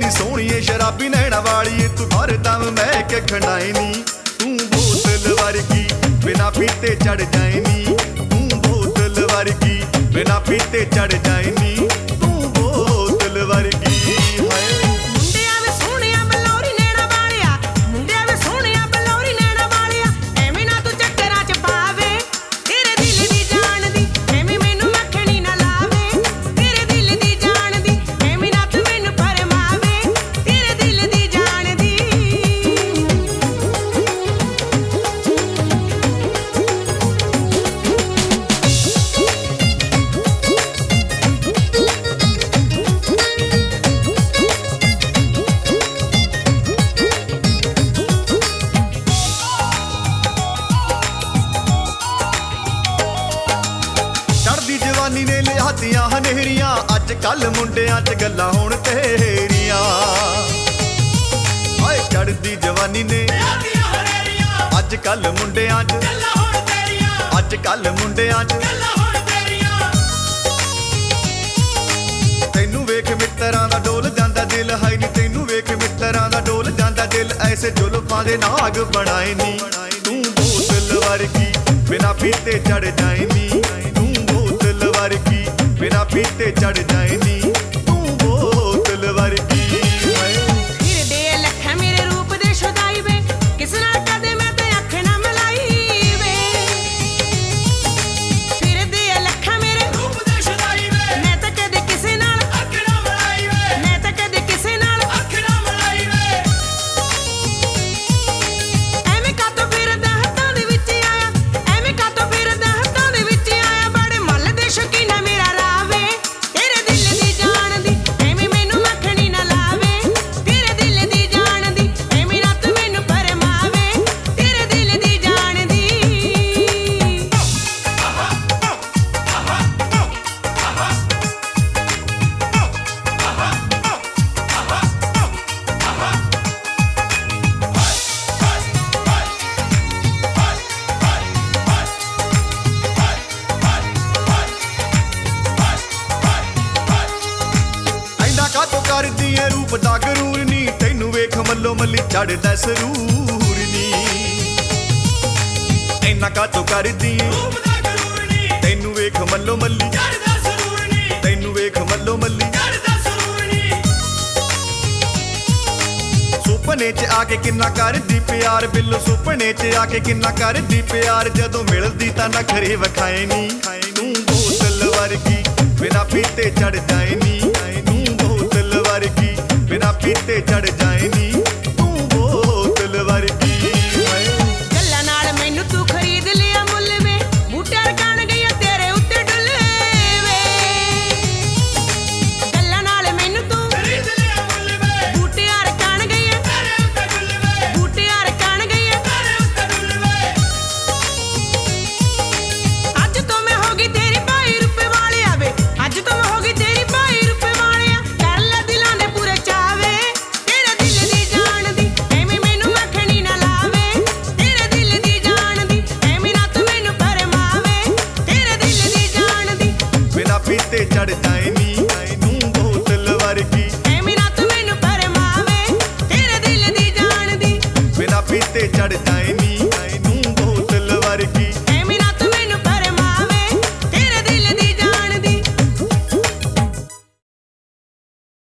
ਨੀ ਸੋਹਣੀਏ ਸ਼ਰਾਬੀ ਨੈਣਾ ਵਾਲੀਏ ਤੂੰ ਹਰ ਦਮ ਮੈਂ ਕੇ ਖੰਡਾਏ ਨੀ ਤੂੰ ਬੋਤਲ ਵਰਗੀ ਬਿਨਾ ਪੀਤੇ ਚੜ ਜਾਏ ਨੀ ਤੂੰ ਬੋਤਲ ਵਰਗੀ ਬਿਨਾ ਪੀਤੇ ਚੜ ਜਾਏ ਨੀ ਤੂੰ ਬੋਤਲ ਵਰਗੀ ਜਵਾਨੀ ਨੇ ਲਿਆਤੀਆਂ ਹਨੇਰੀਆਂ ਅੱਜ ਕੱਲ ਮੁੰਡਿਆਂ 'ਚ ਗੱਲਾਂ ਹੁਣ ਤੇਰੀਆਂ ਹਾਏ ਚੜਦੀ ਜਵਾਨੀ ਨੇ ਲਿਆਤੀਆਂ ਹਨੇਰੀਆਂ ਅੱਜ ਕੱਲ ਮੁੰਡਿਆਂ 'ਚ ਗੱਲਾਂ ਹੁਣ ਤੇਰੀਆਂ ਅੱਜ ਕੱਲ ਮੁੰਡਿਆਂ 'ਚ ਗੱਲਾਂ ਹੁਣ ਤੇਰੀਆਂ ਤੈਨੂੰ ਵੇਖ ਮਿੱਤਰਾਂ ਦਾ ਡੋਲ ਜਾਂਦਾ ਦਿਲ ਹਾਈ ਨੀ ਤੈਨੂੰ ਵੇਖ ਮਿੱਤਰਾਂ ਦਾ ਡੋਲ ਜਾਂਦਾ ਦਿਲ ਐਸੇ ਜ਼ੁਲਫਾਂ ਦੇ ਨਾਗ ਬਣਾਏ ਨੀ ਤੂੰ ਬੋਤਲ ਵਰਗੀ ਬਿਨਾ ਪੀਤੇ ਚੜ ਜਾਏ ਨੀ ਵਰਗੀ ਬਿਨਾ ਪੀਤੇ ਚੜ ਜਾਏ ਨੀ ਤੂੰ ਬੋਤਲ ਵਰਗੀ ਫਿਰਦੇ ਲੱਖਾਂ ਮੇਰੇ ਰੂਪ ਦੇ ਸ਼ੁਦਾਈ ਵੇ ਕਿਸ ਨਾਲ ਕਦੇ ਮੈਂ ਤੇ ਅੱਖ ਨਾ ਮਲਾਈ ਵੇ ਫਿਰਦੇ ਲੱਖਾਂ ਮੇਰੇ ਰੂਪ ਦੇ ਸ਼ੁਦਾਈ ਵੇ ਮੈਂ ਤਾਂ ਕਦੇ ਕਿਸੇ ਨਾਲ ਅੱਖ ਨਾ ਮਲਾਈ ਵੇ ਮੈਂ ਤਾਂ ਕਦੇ ਕਿਸੇ ਨਾਲ ਅੱਖ ਨਾ ਮਲਾਈ ਵੇ ਐਵੇਂ ਕਾਤੋਂ ਫਿਰਦਾ ਹੱਥਾਂ ਦੇ ਵਿੱਚ ਆਇਆ ਐਵੇਂ ਕਾਤੋਂ ਫਿਰਦਾ ਹੱਥਾਂ ਦੇ ਵਿੱਚ ਆਇਆ ਬੜੇ ਮੱਲ ਦੇ ਸ਼ੌਕੀਨਾ ਮੇਰਾ ਰਾਵੇ ਤੇਰੇ ਦਿਲ ਦੀ ਜਾਣ ਦੀ ਐਵੇਂ ਮੈਨੂੰ ਮੱਖਣੀ ਨਾ ਲਾਵੇ ਤੇਰੇ ਦਿਲ ਦੀ ਜਾਣ ਦੀ ਐਵੇਂ ਰਾਤ ਮੈਨੂੰ ਪਰਮਾਵੇ ਤੇਰੇ ਦਿਲ ਦੀ ਜਾਣ ਦੀ ਐਨਾ ਕਾਤੋਂ ਕਰਦੀ ਏ ਰੂਪ ਦਾ ਗਰੂਰ ਨੀ ਤੈਨੂੰ ਵੇਖ ਮੱਲੋ ਮੱਲੀ ਚੜਦਾ ਸਰੂਰ ਨੀ ਐਨਾ ਕਾਤੋਂ ਕਰਦੀ ਏ ਰੂਪ ਦਾ ਗਰੂਰ ਨੀ ਤੈਨੂੰ ਵੇਖ ਮੱਲੋ ਮੱਲੀ ਚੜਦਾ ਸਰੂਰ ਨੀ ਤੈਨੂੰ ਵੇਖ ਮੱਲੋ ਮੱਲੀ ਚੜਦਾ ਸਰੂਰ ਨੀ ਸੁਪਨੇ 'ਚ ਆ ਕੇ ਕਿੰਨਾ ਕਰਦੀ ਪਿਆਰ ਬਿੱਲੋ ਸੁਪਨੇ 'ਚ ਆ ਕੇ ਕਿੰਨਾ ਕਰਦੀ ਪਿਆਰ ਜਦੋਂ ਮਿਲਦੀ ਤਾਂ ਨਖਰੇ ਵਿਖਾਏ ਨੀ ਤੂੰ ਬੋਤਲ ਵਰਗੀ ਬਿਨਾ ਪੀਤੇ ਚੜ ਜਾਏ ਨੀ ਤੂੰ ਬੋਤਲ ਵਰਗੀ ਬਿਨਾ ਪੀਤੇ ਚੜ ਜਾਏ ਨੀ